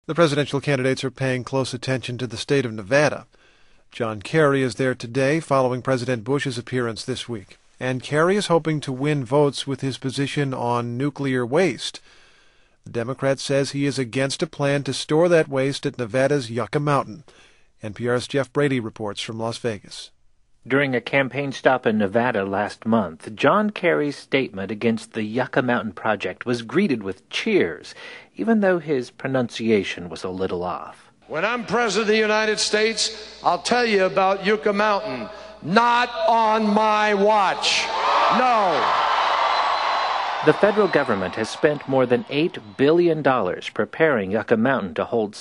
The presidential candidates are paying close attention to the state of Nevada. John Kerry is there today following President Bush's appearance this week. And Kerry is hoping to win votes with his position on nuclear waste. The Democrat says he is against a plan to store that waste at Nevada's Yucca Mountain. NPR's Jeff Brady reports from Las Vegas. During a campaign stop in Nevada last month, John Kerry's statement against the Yucca Mountain project was greeted with cheers, even though his pronunciation was a little off. When I'm President of the United States, I'll tell you about Yucca Mountain. Not on my watch. No. The federal government has spent more than $8 billion preparing Yucca Mountain to hold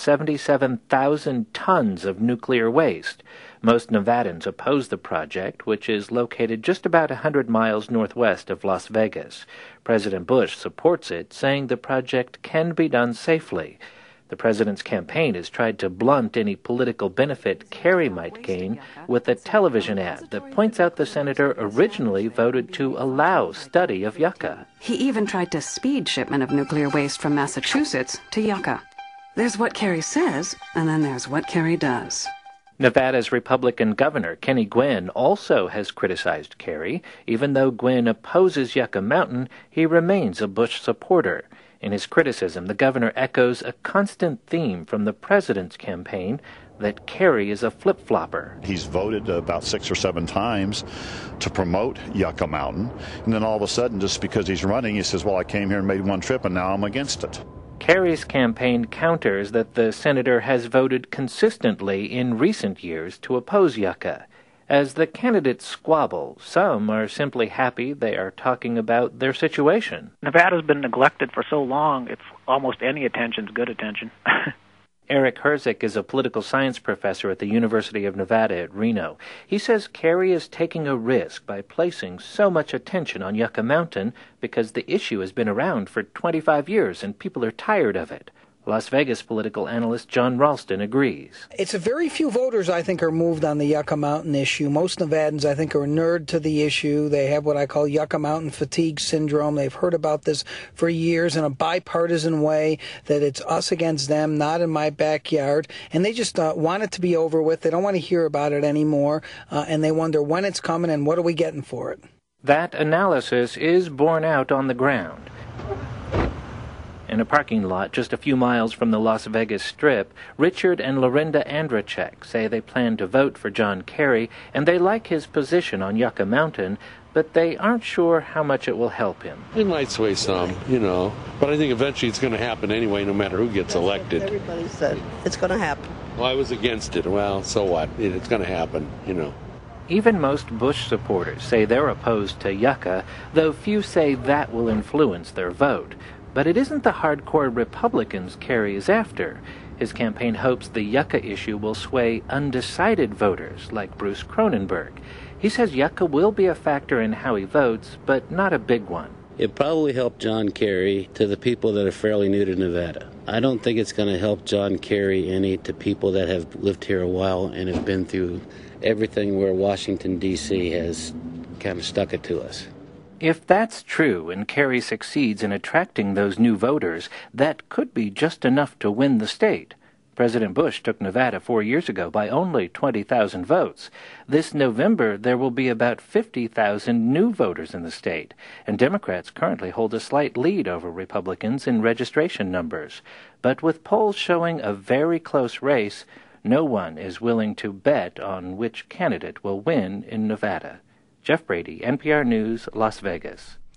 77,000 tons of nuclear waste. Most Nevadans oppose the project, which is located just about 100 miles northwest of Las Vegas. President Bush supports it, saying the project can be done safely. The president's campaign has tried to blunt any political benefit Kerry might gain with a television ad that points out the senator originally voted to allow study of Yucca. He even tried to speed shipment of nuclear waste from Massachusetts to Yucca. There's what Kerry says, and then there's what Kerry does. Nevada's Republican governor, Kenny Guinn, also has criticized Kerry. Even though Guinn opposes Yucca Mountain, he remains a Bush supporter. In his criticism, the governor echoes a constant theme from the president's campaign that Kerry is a flip-flopper. He's voted about 6 or 7 times to promote Yucca Mountain, and then all of a sudden, just because he's running, he says, well, I came here and made one trip, and now I'm against it. Kerry's campaign counters that the senator has voted consistently in recent years to oppose Yucca. As the candidates squabble, some are simply happy they are talking about their situation. Nevada's been neglected for so long, it's almost any attention's good attention. Eric Herzik is a political science professor at the University of Nevada at Reno. He says Kerry is taking a risk by placing so much attention on Yucca Mountain because the issue has been around for 25 years and people are tired of it. Las Vegas political analyst John Ralston agrees. It's a very few voters, I think, are moved on the Yucca Mountain issue. Most Nevadans, I think, are inured to the issue. They have what I call Yucca Mountain fatigue syndrome. They've heard about this for years in a bipartisan way, that it's us against them, not in my backyard. And they just want it to be over with. They don't want to hear about it anymore. And they wonder when it's coming and what are we getting for it. That analysis is borne out on the ground. In a parking lot just a few miles from the Las Vegas Strip, Richard and Lorinda Andrachek say they plan to vote for John Kerry, and they like his position on Yucca Mountain, but they aren't sure how much it will help him. It might sway some, but I think eventually it's going to happen anyway, no matter who gets elected. Everybody said it's going to happen. Well, I was against it. Well, so what? It's going to happen, Even most Bush supporters say they're opposed to Yucca, though few say that will influence their vote. But it isn't the hardcore Republicans Kerry is after. His campaign hopes the Yucca issue will sway undecided voters like Bruce Cronenberg. He says Yucca will be a factor in how he votes, but not a big one. It probably helped John Kerry to the people that are fairly new to Nevada. I don't think it's going to help John Kerry any to people that have lived here a while and have been through everything where Washington, D.C. has kind of stuck it to us. If that's true and Kerry succeeds in attracting those new voters, that could be just enough to win the state. President Bush took Nevada 4 years ago by only 20,000 votes. This November, there will be about 50,000 new voters in the state, and Democrats currently hold a slight lead over Republicans in registration numbers. But with polls showing a very close race, no one is willing to bet on which candidate will win in Nevada. Jeff Brady, NPR News, Las Vegas.